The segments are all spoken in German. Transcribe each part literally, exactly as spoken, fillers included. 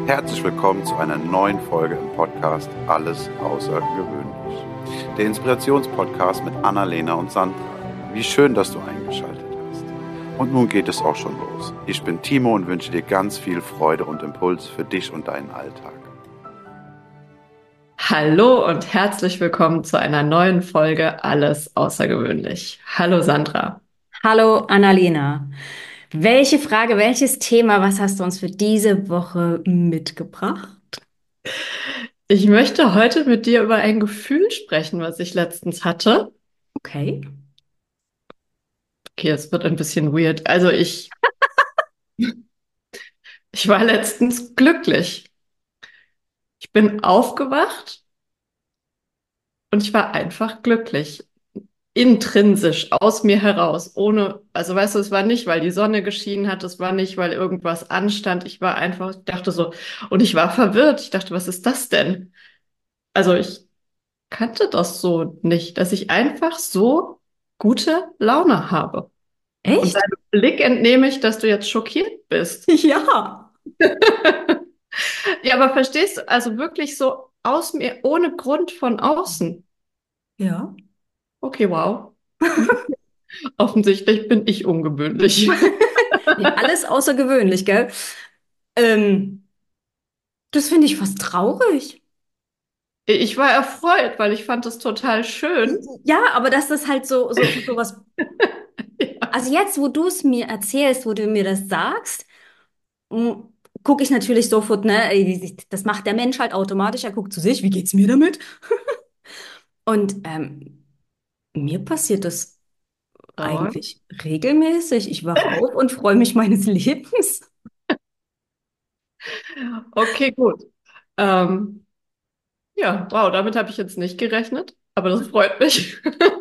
Herzlich willkommen zu einer neuen Folge im Podcast Alles Außergewöhnlich. Der Inspirationspodcast mit Annalena und Sandra. Wie schön, dass du eingeschaltet hast. Und nun geht es auch schon los. Ich bin Timo und wünsche dir ganz viel Freude und Impuls für dich und deinen Alltag. Hallo und herzlich willkommen zu einer neuen Folge Alles Außergewöhnlich. Hallo Sandra. Hallo Annalena. Welche Frage, welches Thema, was hast du uns für diese Woche mitgebracht? Ich möchte heute mit dir über ein Gefühl sprechen, was ich letztens hatte. Okay. Okay, es wird ein bisschen weird. Also ich, ich war letztens glücklich. Ich bin aufgewacht und ich war einfach glücklich. Intrinsisch, aus mir heraus, ohne, also weißt du, es war nicht, weil die Sonne geschienen hat, es war nicht, weil irgendwas anstand. Ich war einfach, ich dachte so, und ich war verwirrt. Ich dachte, was ist das denn? Also ich kannte das so nicht, dass ich einfach so gute Laune habe. Und Echt? deinem Blick entnehme ich, dass du jetzt schockiert bist. Ja. Ja, aber verstehst du, also wirklich so aus mir, ohne Grund von außen. Ja. Okay, wow. Offensichtlich bin ich ungewöhnlich. Nee, alles außergewöhnlich, gell? Ähm, Das finde ich fast traurig. Ich war erfreut, weil ich fand das total schön. Ja, aber dass das halt so, so, so was. Ja. Also jetzt, wo du es mir erzählst, wo du mir das sagst, gucke ich natürlich sofort, ne? Das macht der Mensch halt automatisch. Er guckt zu sich, wie geht's mir damit? Und ähm, mir passiert das Dauernd. eigentlich regelmäßig. Ich wache auf und freue mich meines Lebens. Okay, gut. Ähm, ja, wow, damit habe ich jetzt nicht gerechnet, aber das freut mich.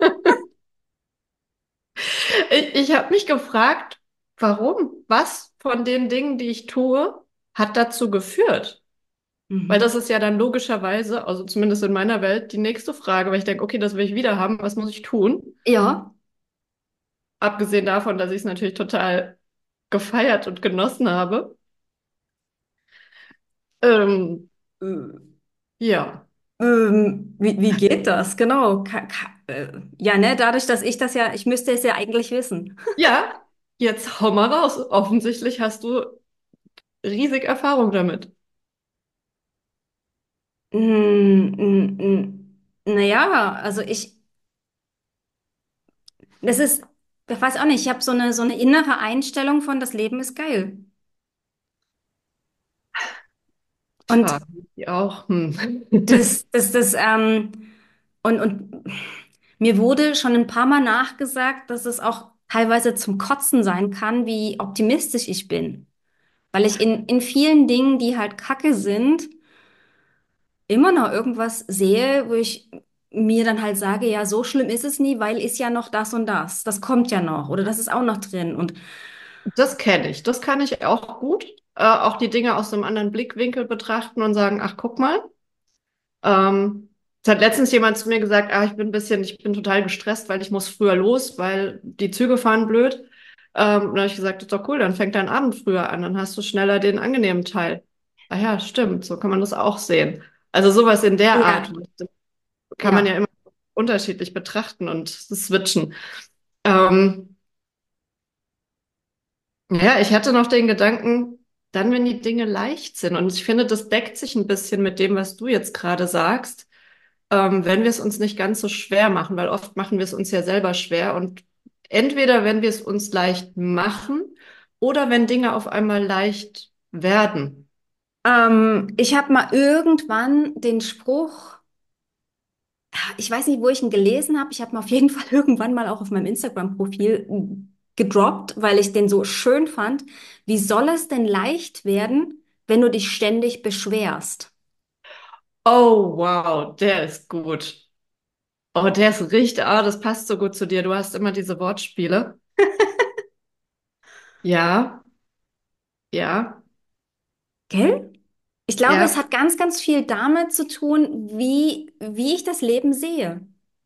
Ich, ich habe mich gefragt, warum? Was von den Dingen, die ich tue, hat dazu geführt? Weil Mhm. das ist ja dann logischerweise, also zumindest in meiner Welt, die nächste Frage, weil ich denke, okay, das will ich wieder haben, was muss ich tun? Ja. Abgesehen davon, dass ich es natürlich total gefeiert und genossen habe. Ähm, Äh, ja. Ähm, wie, wie geht das? Genau. Ka ka äh, ja, ne, dadurch, dass ich das ja, ich müsste es ja eigentlich wissen. Ja, jetzt hau mal raus. Offensichtlich hast du riesig Erfahrung damit. Mm, mm, mm. Naja, also ich, das ist, ich weiß auch nicht, ich habe so eine, so eine innere Einstellung von, das Leben ist geil. Und Tja, ich auch. Hm. das, das, das, ähm, und, und mir wurde schon ein paar Mal nachgesagt, dass es auch teilweise zum Kotzen sein kann, wie optimistisch ich bin. Weil ich in, in vielen Dingen, die halt Kacke sind, immer noch irgendwas sehe, wo ich mir dann halt sage, ja, so schlimm ist es nie, weil ist ja noch das und das. Das kommt ja noch oder das ist auch noch drin. Und Das kenne ich. Das kann ich auch gut. Äh, auch die Dinge aus einem anderen Blickwinkel betrachten und sagen, ach, guck mal. Ähm, es hat letztens jemand zu mir gesagt, ah, ich bin ein bisschen, ich bin total gestresst, weil ich muss früher los, weil die Züge fahren blöd. Ähm, und dann habe ich gesagt, das ist doch cool, dann fängt dein Abend früher an, dann hast du schneller den angenehmen Teil. Ah ja, stimmt, so kann man das auch sehen. Also sowas in der Art ja, kann man ja ja. immer unterschiedlich betrachten und switchen. Ähm, Ja, ich hatte noch den Gedanken, dann, wenn die Dinge leicht sind. Und ich finde, das deckt sich ein bisschen mit dem, was du jetzt gerade sagst, ähm, wenn wir es uns nicht ganz so schwer machen, weil oft machen wir es uns ja selber schwer. Und entweder, wenn wir es uns leicht machen oder wenn Dinge auf einmal leicht werden. Ähm, ich habe mal irgendwann den Spruch, ich weiß nicht, wo ich ihn gelesen habe, ich habe ihn auf jeden Fall irgendwann mal auch auf meinem Instagram-Profil gedroppt, weil ich den so schön fand. Wie soll es denn leicht werden, wenn du dich ständig beschwerst? Oh, wow, der ist gut. Oh, der ist richtig, ah, das passt so gut zu dir. Du hast immer diese Wortspiele. Ja, ja, Gell? Ich glaube, es ja. hat ganz, ganz viel damit zu tun, wie, wie ich das Leben sehe.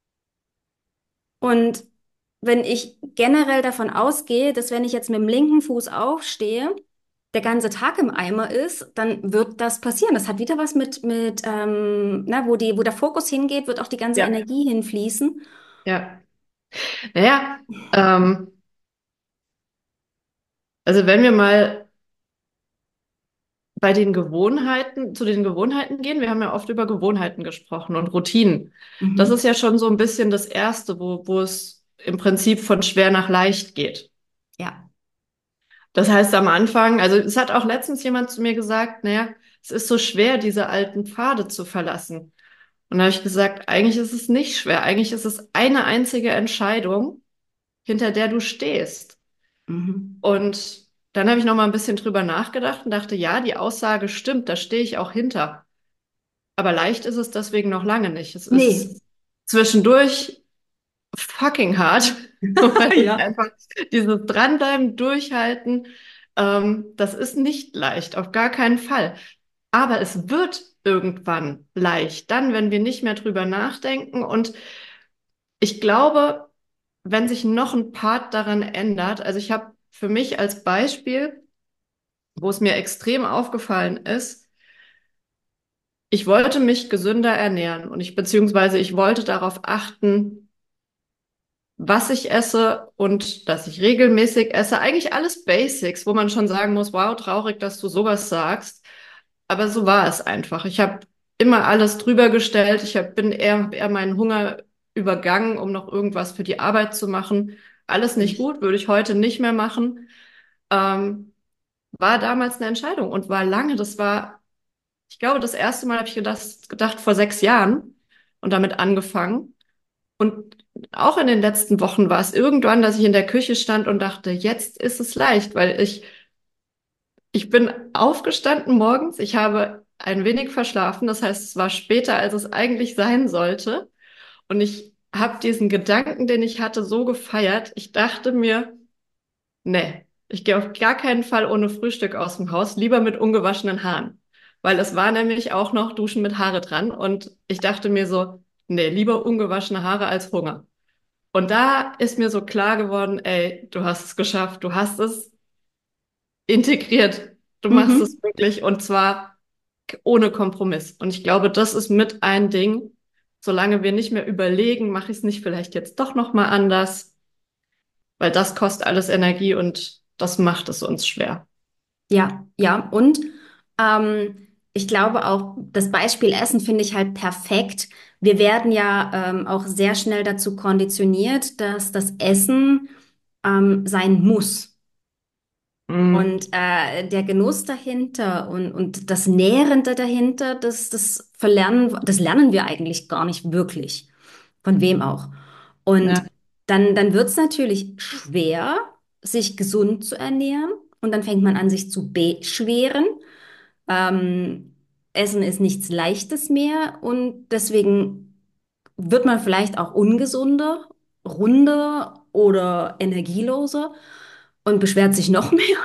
Und wenn ich generell davon ausgehe, dass wenn ich jetzt mit dem linken Fuß aufstehe, der ganze Tag im Eimer ist, dann wird das passieren. Das hat wieder was mit, mit ähm, na, wo die, wo der Fokus hingeht, wird auch die ganze Ja, Energie hinfließen. ja. Naja, ähm, also wenn wir mal bei den Gewohnheiten, zu den Gewohnheiten gehen, wir haben ja oft über Gewohnheiten gesprochen und Routinen. Das ist Mhm. ja schon so ein bisschen das Erste, wo, wo es im Prinzip von schwer nach leicht geht. Ja. Das heißt am Anfang, also es hat auch letztens jemand zu mir gesagt, naja, es ist so schwer, diese alten Pfade zu verlassen. Und da habe ich gesagt, eigentlich ist es nicht schwer. Eigentlich ist es eine einzige Entscheidung, hinter der du stehst. Mhm. Und dann habe ich noch mal ein bisschen drüber nachgedacht und dachte, ja, die Aussage stimmt, da stehe ich auch hinter. Aber leicht ist es deswegen noch lange nicht. Es Nee. ist zwischendurch fucking hart, weil es Ja. einfach dieses Dranbleiben, Durchhalten, ähm, das ist nicht leicht, auf gar keinen Fall. Aber es wird irgendwann leicht, dann, wenn wir nicht mehr drüber nachdenken. Und ich glaube, wenn sich noch ein Part daran ändert, also ich habe für mich als Beispiel, wo es mir extrem aufgefallen ist, ich wollte mich gesünder ernähren und ich beziehungsweise ich wollte darauf achten, was ich esse und dass ich regelmäßig esse. Eigentlich alles Basics, wo man schon sagen muss, wow, traurig, dass du sowas sagst. Aber so war es einfach. Ich habe immer alles drüber gestellt. Ich hab, bin eher, eher meinen Hunger übergangen, um noch irgendwas für die Arbeit zu machen. Alles nicht Ich. gut, würde ich heute nicht mehr machen. Ähm, war damals eine Entscheidung und war lange. Das war, ich glaube, das erste Mal habe ich gedacht, gedacht vor sechs Jahren und damit angefangen. Und auch in den letzten Wochen war es irgendwann, dass ich in der Küche stand und dachte, jetzt ist es leicht, weil ich, ich bin aufgestanden morgens, ich habe ein wenig verschlafen, das heißt, es war später, als es eigentlich sein sollte. Und ich habe diesen Gedanken, den ich hatte, so gefeiert. Ich dachte mir, nee, ich gehe auf gar keinen Fall ohne Frühstück aus dem Haus, lieber mit ungewaschenen Haaren. Weil es war nämlich auch noch Duschen mit Haare dran. Und ich dachte mir so, nee, lieber ungewaschene Haare als Hunger. Und da ist mir so klar geworden, ey, du hast es geschafft, du hast es integriert, du machst Mhm. es wirklich und zwar ohne Kompromiss. Und ich glaube, das ist mit ein Ding. Solange wir nicht mehr überlegen, mache ich es nicht vielleicht jetzt doch noch mal anders, weil das kostet alles Energie und das macht es uns schwer. Ja, ja. Und ähm, ich glaube auch, das Beispiel Essen finde ich halt perfekt. Wir werden ja ähm, auch sehr schnell dazu konditioniert, dass das Essen ähm, sein muss. Mhm. Und äh, der Genuss dahinter und, und das Nährende dahinter, das, das verlernen, das lernen wir eigentlich gar nicht wirklich. Von wem auch. Und Ja. dann, dann wird es natürlich schwer, sich gesund zu ernähren. Und dann fängt man an, sich zu beschweren. Ähm, Essen ist nichts Leichtes mehr. Und deswegen wird man vielleicht auch ungesunder, runder oder energieloser und beschwert sich noch mehr.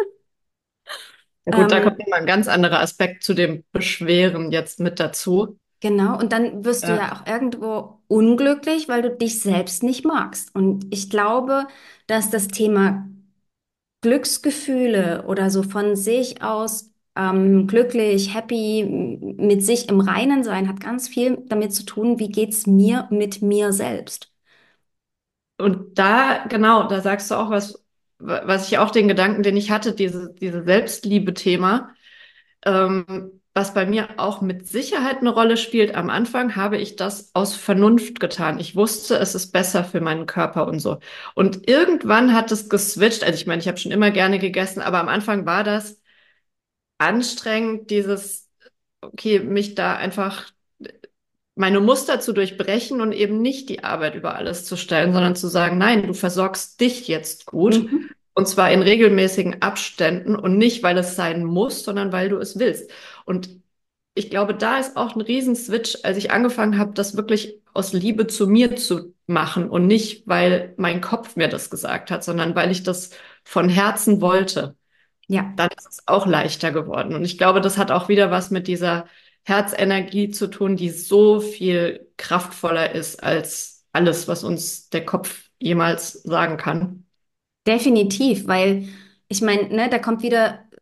Ja gut, da kommt Ähm, nochmal ein ganz anderer Aspekt zu dem Beschweren jetzt mit dazu. genau, und dann wirst du Ja. ja auch irgendwo unglücklich, weil du dich selbst nicht magst. Und ich glaube, dass das Thema Glücksgefühle oder so von sich aus ähm, glücklich, happy, m- mit sich im Reinen sein, hat ganz viel damit zu tun, wie geht's mir mit mir selbst. Und da, genau, da sagst du auch was, wa- was ich auch den Gedanken, den ich hatte, diese, diese Selbstliebe-Thema, ähm, was bei mir auch mit Sicherheit eine Rolle spielt. Am Anfang habe ich das aus Vernunft getan. Ich wusste, es ist besser für meinen Körper und so. Und irgendwann hat es geswitcht. Also ich meine, ich habe schon immer gerne gegessen, aber am Anfang war das anstrengend, dieses, okay, mich da einfach meine Muster zu durchbrechen und eben nicht die Arbeit über alles zu stellen, sondern zu sagen, nein, du versorgst dich jetzt gut Mhm. und zwar in regelmäßigen Abständen und nicht, weil es sein muss, sondern weil du es willst. Und ich glaube, da ist auch ein Riesenswitch, als ich angefangen habe, das wirklich aus Liebe zu mir zu machen und nicht, weil mein Kopf mir das gesagt hat, sondern weil ich das von Herzen wollte. Ja. Dann ist es auch leichter geworden. Und ich glaube, das hat auch wieder was mit dieser Herzenergie zu tun, die so viel kraftvoller ist als alles, was uns der Kopf jemals sagen kann. Definitiv, weil ich meine, ne, da kommt wieder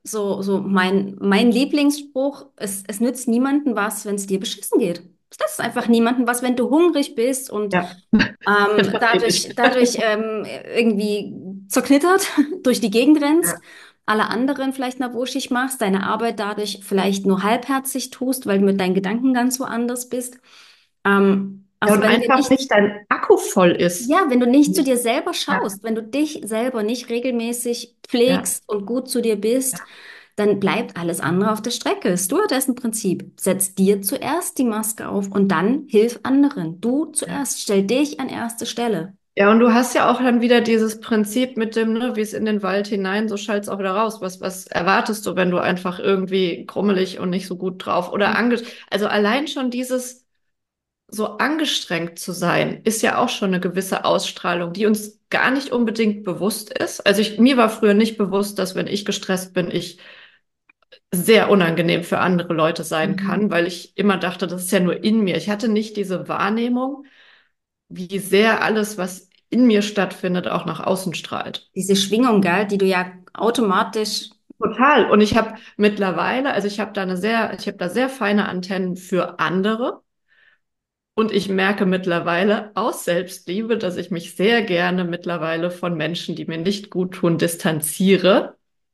so, so mein, mein Lieblingsspruch, es, es nützt niemandem was, wenn es dir beschissen geht. Es nützt einfach niemandem was, wenn du hungrig bist und Ja, ähm, verstehe dadurch, ich. dadurch ähm, irgendwie zerknittert durch die Gegend rennst, Ja. alle anderen vielleicht mal wuschig machst, deine Arbeit dadurch vielleicht nur halbherzig tust, weil du mit deinen Gedanken ganz woanders bist. Ähm, Ja, also und wenn wir einfach nicht nicht dein Akku voll ist. ja, wenn du nicht zu Nicht. dir selber Ja, schaust, wenn du dich selber nicht regelmäßig ja, pflegst und gut zu dir bist, ja, dann bleibt alles andere auf der Strecke. Stewardessenprinzip. Setz dir zuerst die Maske auf und dann hilf anderen. Du ja. zuerst. Stell dich an erste Stelle. Ja, und du hast ja auch dann wieder dieses Prinzip mit dem, ne, wie es in den Wald hinein, so schallt's auch wieder raus. Was, was erwartest du, wenn du einfach irgendwie krummelig und nicht so gut drauf oder ange, also allein schon dieses so angestrengt zu sein, ist ja auch schon eine gewisse Ausstrahlung, die uns gar nicht unbedingt bewusst ist. Also ich, mir war früher nicht bewusst, dass wenn ich gestresst bin, ich sehr unangenehm für andere Leute sein kann, Mhm. weil ich immer dachte, das ist ja nur in mir. Ich hatte nicht diese Wahrnehmung, wie sehr alles, was in mir stattfindet, auch nach außen strahlt. Diese Schwingung, gell, die du ja automatisch. Total. Und ich habe mittlerweile, also ich habe da eine sehr, ich habe da sehr feine Antennen für andere. Und ich merke mittlerweile aus Selbstliebe, dass ich mich sehr gerne mittlerweile von Menschen, die mir nicht gut tun, distanziere.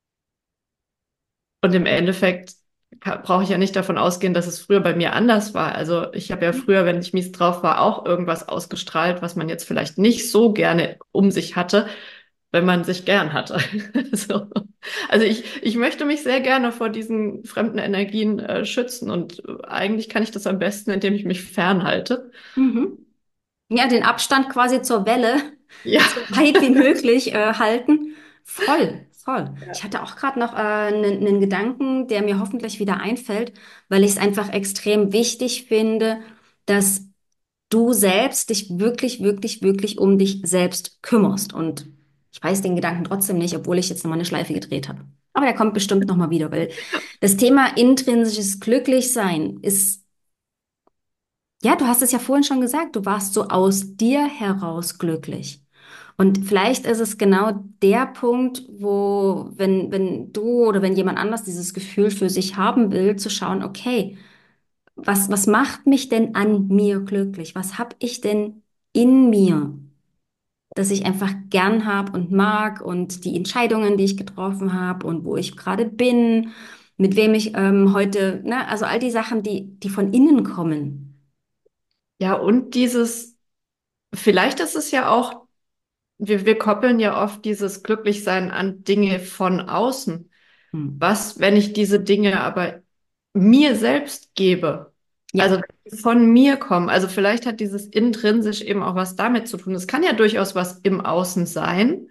Und im Endeffekt ka- brauche ich ja nicht davon ausgehen, dass es früher bei mir anders war. Also ich habe ja früher, wenn ich mies drauf war, auch irgendwas ausgestrahlt, was man jetzt vielleicht nicht so gerne um sich hatte, wenn man sich gern hatte. So. Also ich, ich möchte mich sehr gerne vor diesen fremden Energien äh, schützen und äh, eigentlich kann ich das am besten, indem ich mich fernhalte. Mhm. Ja, den Abstand quasi zur Welle Ja. so weit wie möglich äh, halten. Voll, voll. Ich hatte auch gerade noch äh, einen einen Gedanken, der mir hoffentlich wieder einfällt, weil ich es einfach extrem wichtig finde, dass du selbst dich wirklich, wirklich, wirklich um dich selbst kümmerst. Und ich weiß den Gedanken trotzdem nicht, obwohl ich jetzt nochmal eine Schleife gedreht habe. Aber der kommt bestimmt nochmal wieder, weil das Thema intrinsisches Glücklichsein ist, ja, du hast es ja vorhin schon gesagt, du warst so aus dir heraus glücklich. Und vielleicht ist es genau der Punkt, wo, wenn, wenn du oder wenn jemand anders dieses Gefühl für sich haben will, zu schauen, okay, was, was macht mich denn an mir glücklich? Was habe ich denn in mir, das ich einfach gern habe und mag und die Entscheidungen, die ich getroffen habe und wo ich gerade bin, mit wem ich ähm, heute, ne, also all die Sachen, die, die von innen kommen. Ja, und dieses, vielleicht ist es ja auch, wir, wir koppeln ja oft dieses Glücklichsein an Dinge von außen. Hm. Was, wenn ich diese Dinge aber mir selbst gebe? Ja. Also wenn die von mir kommen. Also vielleicht hat dieses intrinsisch eben auch was damit zu tun. Es kann ja durchaus was im Außen sein,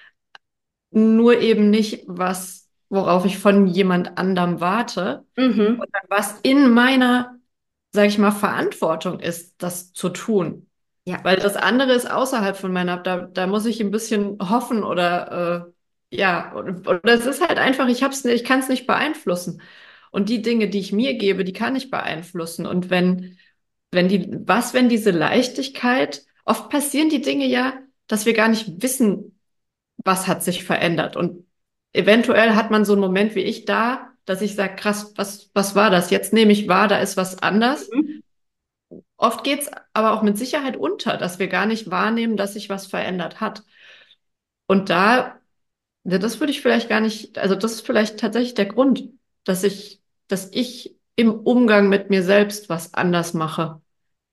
nur eben nicht was, worauf ich von jemand anderem warte. Mhm. Und dann was in meiner, sage ich mal, Verantwortung ist, das zu tun. Ja. Weil das andere ist außerhalb von meiner, da, da muss ich ein bisschen hoffen oder äh, ja, oder, oder es ist halt einfach, ich hab's nicht, ich kann es nicht beeinflussen. Und die Dinge, die ich mir gebe, die kann ich beeinflussen. Und wenn, wenn die, was, wenn diese Leichtigkeit, oft passieren die Dinge ja, dass wir gar nicht wissen, was hat sich verändert. Und eventuell hat man so einen Moment wie ich da, dass ich sage, krass, was, was war das? Jetzt nehme ich wahr, da ist was anders. Mhm. Oft geht's aber auch mit Sicherheit unter, dass wir gar nicht wahrnehmen, dass sich was verändert hat. Und da, ja, das würde ich vielleicht gar nicht, also das ist vielleicht tatsächlich der Grund, dass ich, dass ich im Umgang mit mir selbst was anders mache.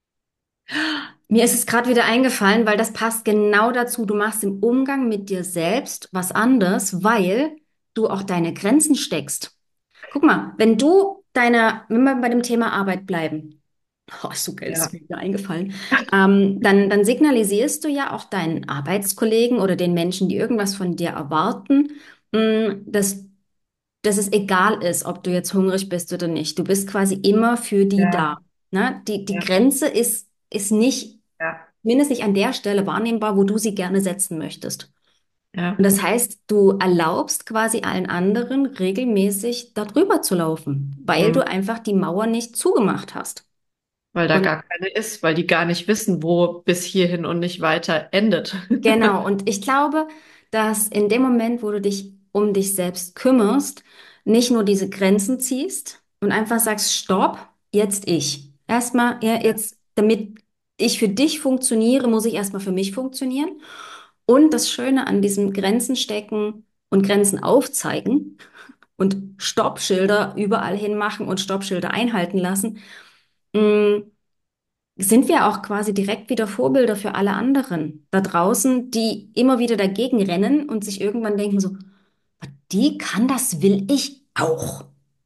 Mir ist es gerade wieder eingefallen, weil das passt genau dazu. Du machst im Umgang mit dir selbst was anderes, weil du auch deine Grenzen steckst. Guck mal, wenn du deine, wenn wir bei dem Thema Arbeit bleiben, oh, ist so geil, Ja, ist mir wieder eingefallen, ähm, dann, dann signalisierst du ja auch deinen Arbeitskollegen oder den Menschen, die irgendwas von dir erwarten, mh, dass, dass es egal ist, ob du jetzt hungrig bist oder nicht. Du bist quasi immer für die da. ja, Ne? Die, die ja, Grenze ist, ist nicht ja, mindestens nicht an der Stelle wahrnehmbar, wo du sie gerne setzen möchtest. Und ja, das heißt, du erlaubst quasi allen anderen regelmäßig darüber zu laufen, weil hm. du einfach die Mauer nicht zugemacht hast. Weil da Und gar keine ist, weil die gar nicht wissen, wo bis hierhin und nicht weiter endet. genau, und ich glaube, dass in dem Moment, wo du dich um dich selbst kümmerst, nicht nur diese Grenzen ziehst und einfach sagst, stopp, jetzt ich. Erstmal, ja, jetzt, damit ich für dich funktioniere, muss ich erstmal für mich funktionieren. Und das Schöne an diesem Grenzen stecken und Grenzen aufzeigen und Stoppschilder überall hinmachen und Stoppschilder einhalten lassen, mh, sind wir auch quasi direkt wieder Vorbilder für alle anderen da draußen, die immer wieder dagegen rennen und sich irgendwann denken so, die kann das, will ich auch.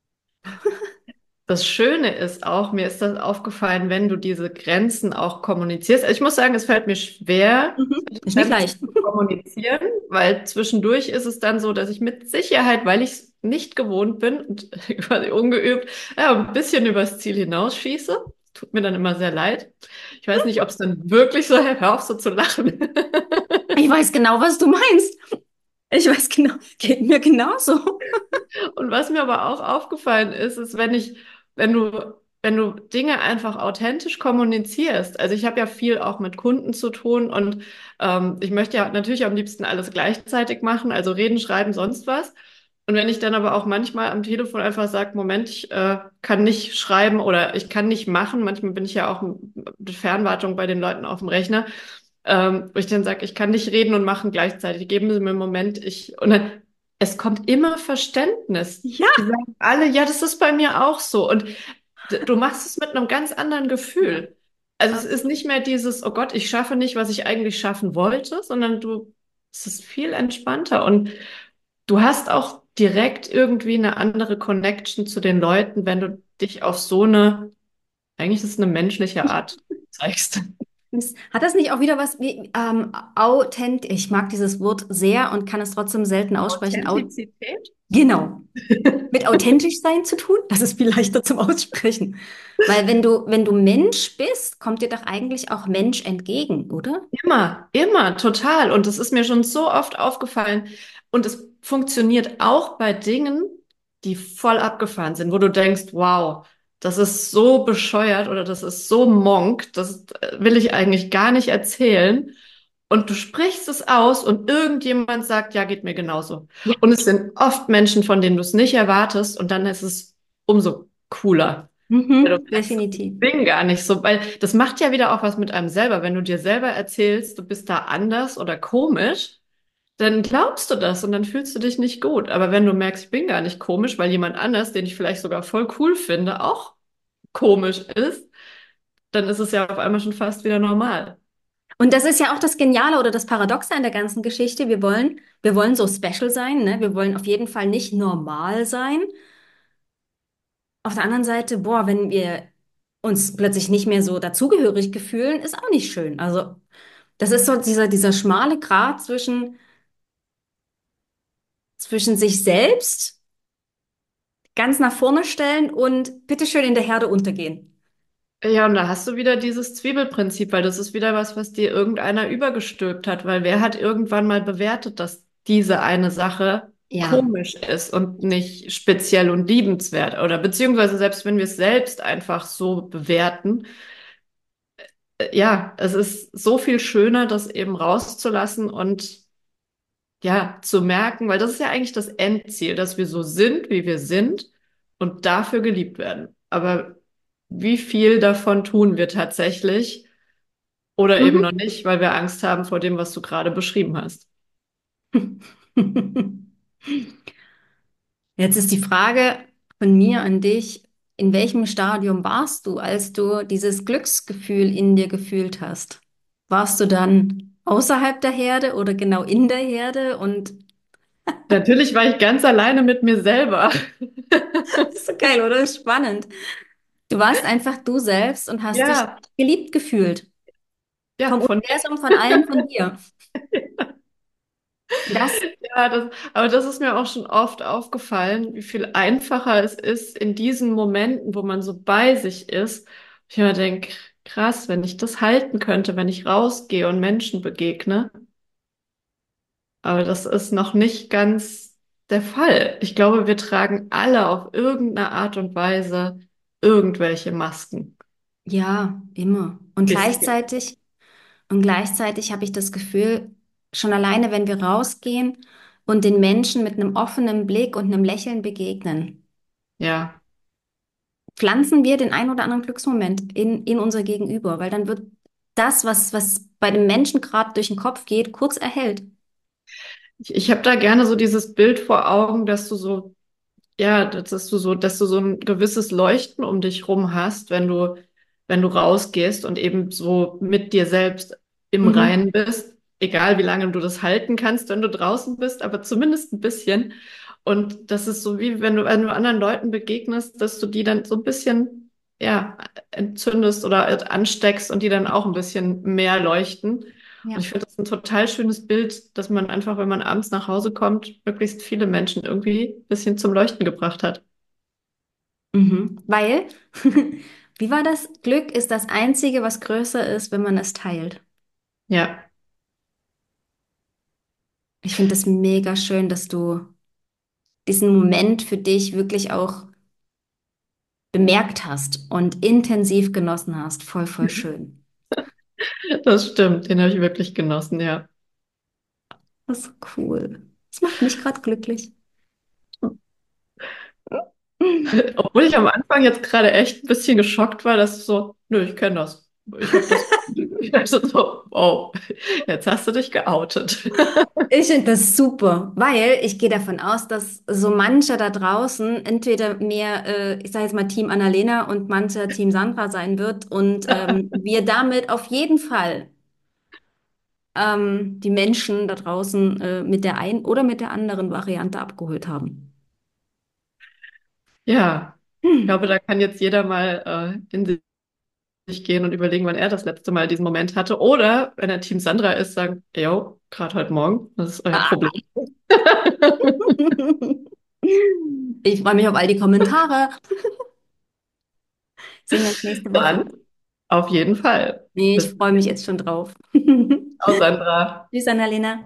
Das Schöne ist auch, mir ist das aufgefallen, wenn du diese Grenzen auch kommunizierst. Also ich muss sagen, es fällt mir schwer, Mhm. Ist nicht Grenzen leicht. zu kommunizieren, weil zwischendurch ist es dann so, dass ich mit Sicherheit, weil ich es nicht gewohnt bin und quasi ungeübt, ja, ein bisschen übers Ziel hinausschieße. Tut mir dann immer sehr leid. Ich weiß nicht, ob es dann wirklich so, hör auf so zu lachen. Ich weiß genau, was du meinst. Ich weiß genau, geht mir genauso. Und was mir aber auch aufgefallen ist, ist, wenn ich, wenn du, wenn du Dinge einfach authentisch kommunizierst. Also ich habe ja viel auch mit Kunden zu tun und ähm, ich möchte ja natürlich am liebsten alles gleichzeitig machen, also reden, schreiben, sonst was. Und wenn ich dann aber auch manchmal am Telefon einfach sage, Moment, ich äh, kann nicht schreiben oder ich kann nicht machen, manchmal bin ich ja auch mit Fernwartung bei den Leuten auf dem Rechner, ähm, wo ich dann sage, ich kann nicht reden und machen gleichzeitig. Geben Sie mir einen Moment, ich und dann es kommt immer Verständnis. Ja. Die sagen alle, ja, das ist bei mir auch so. Und d- du machst es mit einem ganz anderen Ja. Gefühl. Also es ist nicht mehr dieses, oh Gott, ich schaffe nicht, was ich eigentlich schaffen wollte, sondern du, es ist viel entspannter und du hast auch direkt irgendwie eine andere Connection zu den Leuten, wenn du dich auf so eine, eigentlich ist es eine menschliche Art zeigst. Das- Hat das nicht auch wieder was wie ähm, authent? Ich mag dieses Wort sehr und kann es trotzdem selten aussprechen. Au Authentizität? genau. Mit authentisch sein zu tun? Das ist viel leichter zum Aussprechen. Weil wenn du, wenn du Mensch bist, kommt dir doch eigentlich auch Mensch entgegen, oder? Immer, immer, total. Und das ist mir schon so oft aufgefallen. Und es funktioniert auch bei Dingen, die voll abgefahren sind, wo du denkst, wow, das ist so bescheuert oder das ist so monk, das äh, will ich eigentlich gar nicht erzählen. Und du sprichst es aus und irgendjemand sagt, ja, geht mir genauso. Ja. Und es sind oft Menschen, von denen du es nicht erwartest und dann ist es umso cooler. Weil du Mhm, merkst, definitiv. ich bin gar nicht so, weil das macht ja wieder auch was mit einem selber. Wenn du dir selber erzählst, du bist da anders oder komisch, dann glaubst du das und dann fühlst du dich nicht gut. Aber wenn du merkst, ich bin gar nicht komisch, weil jemand anders, den ich vielleicht sogar voll cool finde, auch komisch ist, dann ist es ja auf einmal schon fast wieder normal. Und das ist ja auch das Geniale oder das Paradoxe an der ganzen Geschichte. Wir wollen, wir wollen so special sein, ne? Wir wollen auf jeden Fall nicht normal sein. Auf der anderen Seite, boah, wenn wir uns plötzlich nicht mehr so dazugehörig fühlen, ist auch nicht schön. Also, das ist so dieser, dieser schmale Grat zwischen, zwischen sich selbst ganz nach vorne stellen und bitteschön in der Herde untergehen. Ja, und da hast du wieder dieses Zwiebelprinzip, weil das ist wieder was, was dir irgendeiner übergestülpt hat, weil wer hat irgendwann mal bewertet, dass diese eine Sache Ja. komisch ist und nicht speziell und liebenswert oder beziehungsweise selbst wenn wir es selbst einfach so bewerten, äh, ja, es ist so viel schöner, das eben rauszulassen und ja, zu merken, weil das ist ja eigentlich das Endziel, dass wir so sind, wie wir sind und dafür geliebt werden. Aber wie viel davon tun wir tatsächlich oder eben noch Mhm. nicht, weil wir Angst haben vor dem, was du gerade beschrieben hast? Jetzt ist die Frage von mir an dich, in welchem Stadium warst du, als du dieses Glücksgefühl in dir gefühlt hast? Warst du dann außerhalb der Herde oder genau in der Herde? Und Natürlich war ich ganz alleine mit mir selber. das ist so geil, oder? Spannend. Du warst einfach du selbst und hast dich Ja, geliebt gefühlt. ja, Vom von Universum, von allem, von dir. Das, ja, das, aber das ist mir auch schon oft aufgefallen, wie viel einfacher es ist in diesen Momenten, wo man so bei sich ist. Ich immer denke, krass, wenn ich das halten könnte, wenn ich rausgehe und Menschen begegne. Aber das ist noch nicht ganz der Fall. Ich glaube, wir tragen alle auf irgendeine Art und Weise irgendwelche Masken. ja, immer. Und Bisschen. gleichzeitig, und gleichzeitig habe ich das Gefühl, schon alleine, wenn wir rausgehen und den Menschen mit einem offenen Blick und einem Lächeln begegnen, Ja, pflanzen wir den ein oder anderen Glücksmoment in, in unser Gegenüber, weil dann wird das, was, was bei dem Menschen gerade durch den Kopf geht, kurz erhellt. ich, ich habe da gerne so dieses Bild vor Augen, dass du so, ja, dass du so, dass du so ein gewisses Leuchten um dich rum hast, wenn du, wenn du rausgehst und eben so mit dir selbst im Mhm. Reinen bist, egal wie lange du das halten kannst, wenn du draußen bist, aber zumindest ein bisschen. Und das ist so wie wenn du, wenn du anderen Leuten begegnest, dass du die dann so ein bisschen, ja, entzündest oder ansteckst und die dann auch ein bisschen mehr leuchten. Und Ja. ich finde das ein total schönes Bild, dass man einfach, wenn man abends nach Hause kommt, möglichst viele Menschen irgendwie ein bisschen zum Leuchten gebracht hat. Mhm. Weil, wie war das? Glück ist das Einzige, was größer ist, wenn man es teilt. Ja, Ich finde das mega schön, dass du diesen Moment für dich wirklich auch bemerkt hast und intensiv genossen hast. Voll, voll schön. das stimmt. Den habe ich wirklich genossen, ja. Das ist cool. Das macht mich gerade glücklich. Obwohl ich am Anfang jetzt gerade echt ein bisschen geschockt war, dass so, nö, ich kenne das. Ich habe das. Also so, oh, jetzt hast du dich geoutet. Ich finde das super, weil ich gehe davon aus, dass so mancher da draußen entweder mehr, äh, ich sage jetzt mal Team Annalena und mancher Team Sandra sein wird und ähm, wir damit auf jeden Fall ähm, die Menschen da draußen äh, mit der einen oder mit der anderen Variante abgeholt haben. Ja, ich Hm. glaube, da kann jetzt jeder mal äh, in sich gehen und überlegen, wann er das letzte Mal diesen Moment hatte. Oder wenn er Team Sandra ist, sagen, yo, gerade heute Morgen, das ist euer Ah. Problem. Ich freue mich auf all die Kommentare. Sehen wir uns nächste Woche. Dann auf jeden Fall. Nee, ich Bis freue mich jetzt schon drauf. dann, Sandra. Tschüss, Annalena.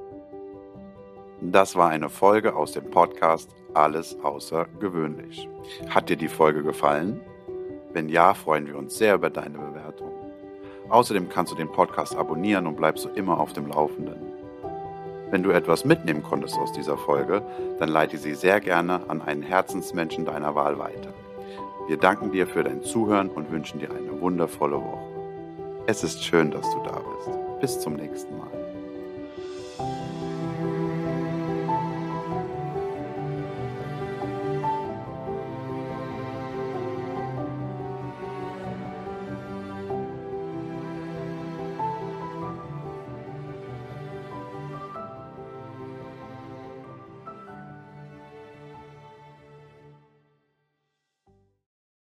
Das war eine Folge aus dem Podcast Alles außergewöhnlich. Hat dir die Folge gefallen? Wenn ja, freuen wir uns sehr über deine Bewertung. Außerdem kannst du den Podcast abonnieren und bleibst so immer auf dem Laufenden. Wenn du etwas mitnehmen konntest aus dieser Folge, dann leite sie sehr gerne an einen Herzensmenschen deiner Wahl weiter. Wir danken dir für dein Zuhören und wünschen dir eine wundervolle Woche. Es ist schön, dass du da bist. Bis zum nächsten Mal.